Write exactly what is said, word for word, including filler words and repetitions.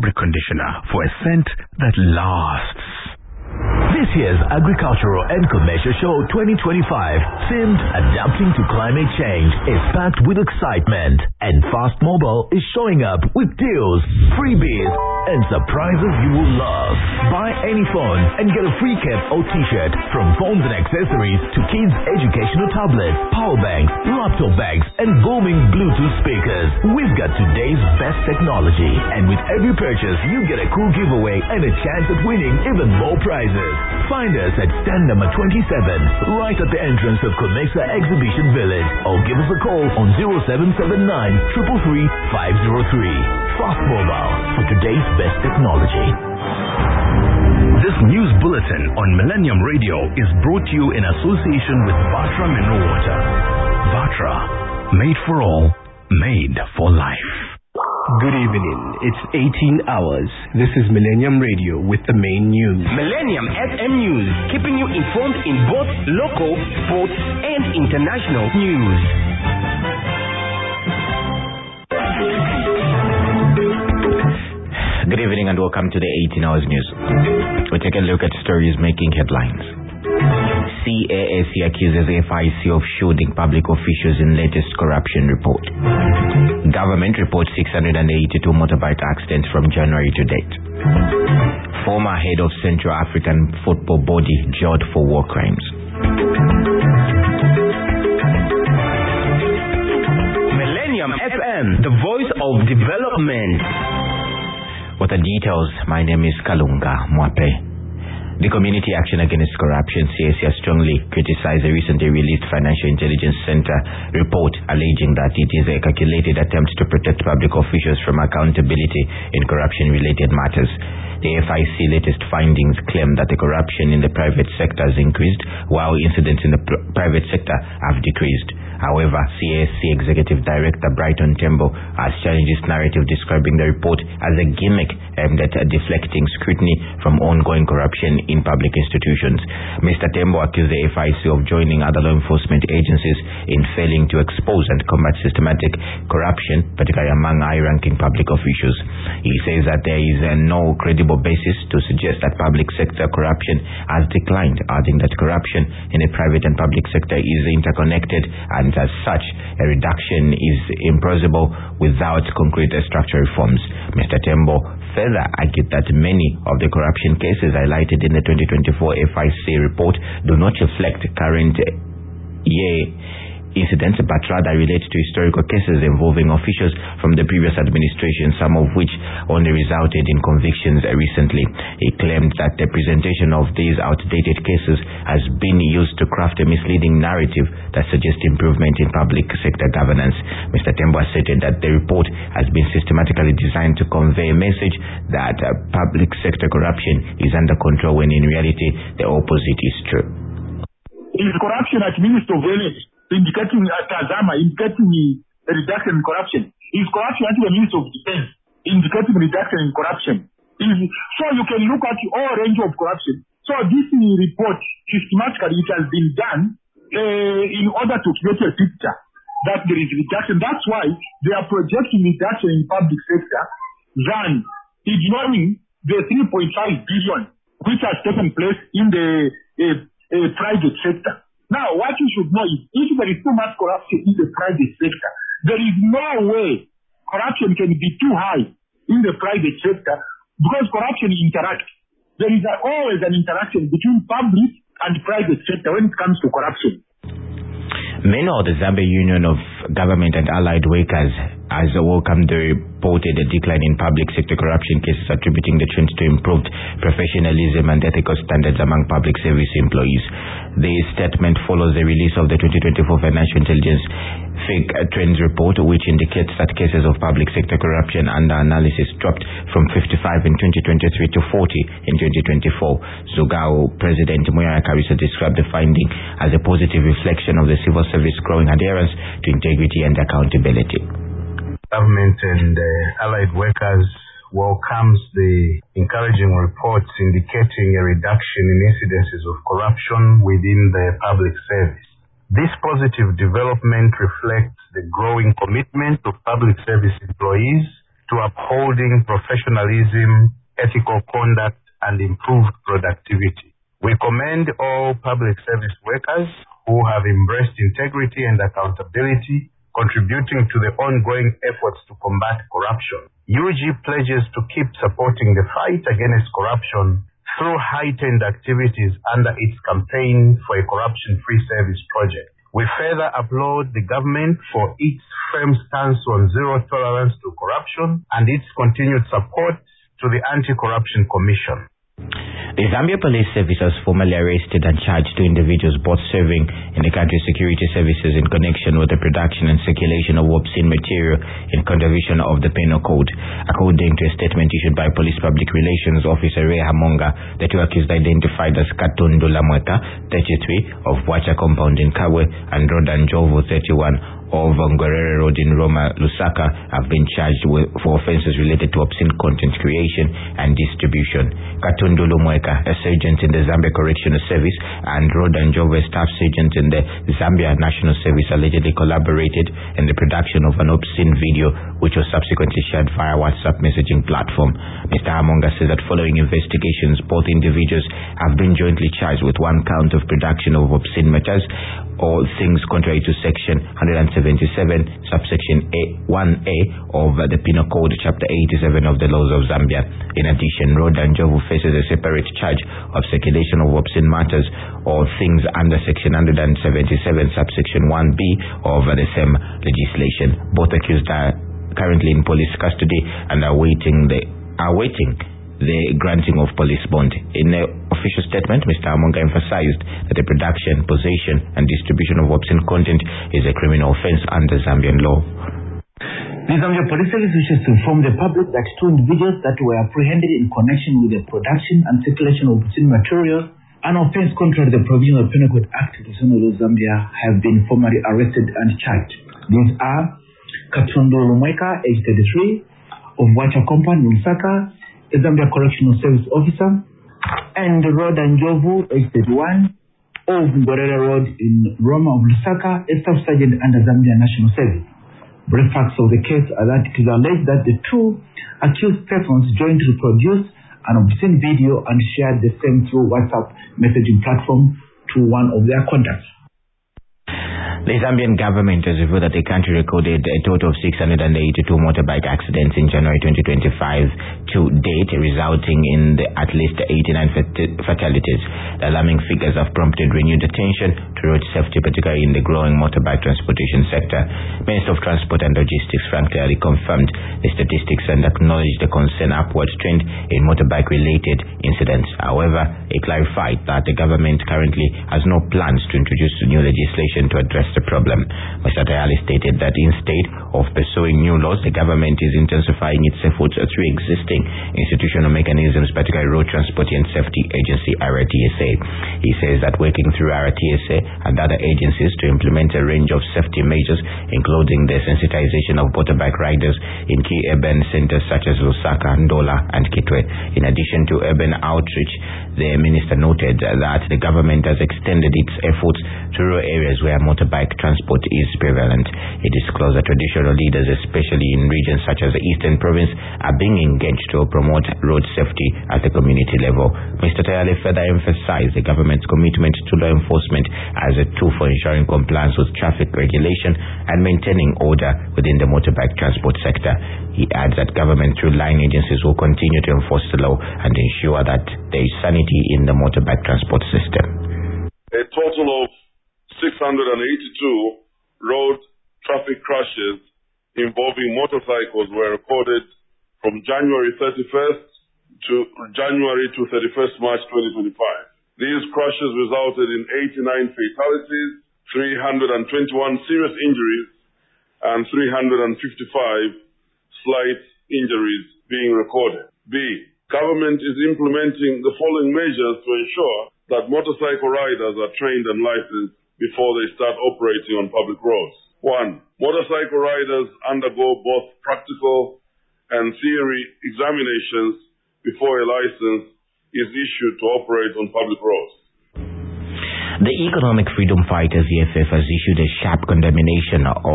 fabric conditioner for a scent that lasts. This year's Agricultural and Commercial Show twenty twenty-five, themed Adapting to Climate Change, is packed with excitement, and Fast Mobile is showing up with deals, freebies, and surprises you will love. Buy any phone and get a free cap or t-shirt, from phones and accessories to kids' educational tablets, power banks, laptop bags, and booming Bluetooth speakers. We've got today's best technology, and with every purchase you get a cool giveaway and a chance at winning even more prizes. Find us at stand number twenty-seven, right at the entrance of Comexa Exhibition Village, or give us a call on zero seven seven nine, three three three, five zero three. Fast Mobile, for today's best technology. This news bulletin on Millennium Radio is brought to you in association with Batra Mineral Water. Batra, made for all, made for life. Good evening. It's eighteen hours. This is Millennium Radio with the main news. Millennium F M News, keeping you informed in both local, sports, and international news. Good evening and welcome to the eighteen hours news. We take a look at stories making headlines. C A A C accuses F I C of shielding public officials in latest corruption report. Government reports six hundred eighty-two motorbike accidents from January to date. Former head of Central African Football Body jailed for war crimes. Millennium F M, the voice of development. With the details, my name is Kalunga Mwape. The Community Action Against Corruption, C A C, has strongly criticized the recently released Financial Intelligence Center report, alleging that it is a calculated attempt to protect public officials from accountability in corruption-related matters. The F I C latest findings claim that the corruption in the private sector has increased, while incidents in the pr- private sector have decreased. However, C A C Executive Director Brighton Tembo has challenged this narrative, describing the report as a gimmick aimed at deflecting scrutiny from ongoing corruption in public institutions. Mister Tembo accused the F I C of joining other law enforcement agencies in failing to expose and combat systematic corruption, particularly among high-ranking public officials. He says that there is uh, no credible basis to suggest that public sector corruption has declined, adding that corruption in the private and public sector is interconnected, and as such, a reduction is impossible without concrete structural reforms. Mister Tembo further argued that many of the corruption cases highlighted in the twenty twenty-four F I C report do not reflect current year incidents, but rather relate to historical cases involving officials from the previous administration, some of which only resulted in convictions recently. He claimed that the presentation of these outdated cases has been used to craft a misleading narrative that suggests improvement in public sector governance. Mister Tembo stated that the report has been systematically designed to convey a message that uh, public sector corruption is under control, when in reality the opposite is true. Is corruption at Minister of Energy indicating at Tazama, indicating a reduction in corruption? Is corruption at the Minister of Defense indicating reduction in corruption? Is, so you can look at all range of corruption. So this report, systematically, it has been done uh, in order to create a picture that there is reduction. That's why they are projecting reduction in public sector than ignoring the three point five billion which has taken place in the uh, uh, private sector. Now, what you should know is, if there is too much corruption in the private sector, there is no way corruption can be too high in the private sector, because corruption interacts. There is a, always an interaction between public and private sector when it comes to corruption. Meanwhile, the Zambia Union of Government and Allied Workers has welcomed the reported decline in public sector corruption cases, attributing the trend to improved professionalism and ethical standards among public service employees. The statement follows the release of the twenty twenty-four Financial Intelligence Fake Trends Report, which indicates that cases of public sector corruption under analysis dropped from fifty-five in twenty twenty-three to forty in twenty twenty-four. Zugao President Moyara Karisa described the finding as a positive reflection of the civil service growing adherence to integrity and accountability. Government and uh, allied workers welcomes the encouraging reports indicating a reduction in incidences of corruption within the public service. This positive development reflects the growing commitment of public service employees to upholding professionalism, ethical conduct, and improved productivity. We commend all public service workers who have embraced integrity and accountability, contributing to the ongoing efforts to combat corruption. U G pledges to keep supporting the fight against corruption through heightened activities under its campaign for a corruption-free service project. We further applaud the government for its firm stance on zero tolerance to corruption and its continued support to the Anti-Corruption Commission. The Zambia Police Service has formally arrested and charged two individuals both serving in the country's security services in connection with the production and circulation of obscene material in contravention of the Penal Code. According to a statement issued by Police Public Relations Officer Ray Hamonga, the two accused identified as Katundu Lamweka, thirty-three, of Wacha Compound in Kabwe, and Rodan Jovo, thirty-one, of Ngwerere Road in Roma, Lusaka, have been charged with, for offences related to obscene content creation and distribution. Katundu Lamweka, a sergeant in the Zambia Correctional Service, and Rodan Jovo, a staff sergeant in the Zambia National Service, allegedly collaborated in the production of an obscene video which was subsequently shared via WhatsApp messaging platform. Mister Hamonga says that following investigations, both individuals have been jointly charged with one count of production of obscene matters or things contrary to Section one seventy-seven, subsection A, one A of the Penal Code, Chapter eighty-seven of the laws of Zambia. In addition, Rodan Jovo faces a separate charge of circulation of obscene matters or things under Section one seventy-seven, subsection one B of the same legislation. Both accused are currently in police custody and are waiting the are waiting the granting of police bond. In an official statement, Mister Hamonga emphasized that the production, possession, and distribution of obscene content is a criminal offense under Zambian law. The Zambia Police Service wishes to inform the public that two individuals that were apprehended in connection with the production and circulation of obscene material, an offense contrary to the provision of the Penal Code Act of Zambia, have been formally arrested and charged. These are Katundu Lamweka, age thirty-three, of Wacha Compound in Lusaka, a Zambia Correctional Service officer, and Rodan Jovo, age thirty-one, of Ngwerere Road in Roma of Lusaka, a staff sergeant under Zambia National Service. Brief facts of the case are that it is alleged that the two accused persons jointly produced an obscene video and shared the same through WhatsApp messaging platform to one of their contacts. The Zambian government has revealed that the country recorded a total of six hundred eighty-two motorbike accidents in January twenty twenty-five to date, resulting in the at least eighty-nine fatalities. The alarming figures have prompted renewed attention to road safety, particularly in the growing motorbike transportation sector. Minister of Transport and Logistics Frank Cleary confirmed the statistics and acknowledged the concern upward trend in motorbike-related incidents. However, he clarified that the government currently has no plans to introduce new legislation to address the problem. Mister Tayali stated that instead of pursuing new laws, the government is intensifying its efforts through existing institutional mechanisms, particularly Road Transport and Safety Agency R T S A. He says that working through R T S A and other agencies to implement a range of safety measures, including the sensitization of motorbike riders in key urban centers such as Lusaka, Ndola, and Kitwe. In addition to urban outreach, the minister noted that the government has extended its efforts to rural areas where motorbike transport is prevalent. He disclosed that traditional leaders, especially in regions such as the Eastern Province, are being engaged to promote road safety at the community level. Mister Tayali further emphasized the government's commitment to law enforcement as a tool for ensuring compliance with traffic regulation and maintaining order within the motorbike transport sector. He adds that government through line agencies will continue to enforce the law and ensure that there is sanity in the motorbike transport system. A total of six hundred eighty-two road traffic crashes involving motorcycles were recorded from January thirty-first to January to thirty-first March twenty twenty-five. These crashes resulted in eighty-nine fatalities, three hundred twenty-one serious injuries, and three hundred fifty-five slight injuries being recorded. B. Government is implementing the following measures to ensure that motorcycle riders are trained and licensed before they start operating on public roads. One, motorcycle riders undergo both practical and theory examinations before a license is issued to operate on public roads. The Economic Freedom Fighters, E F F, has issued a sharp condemnation of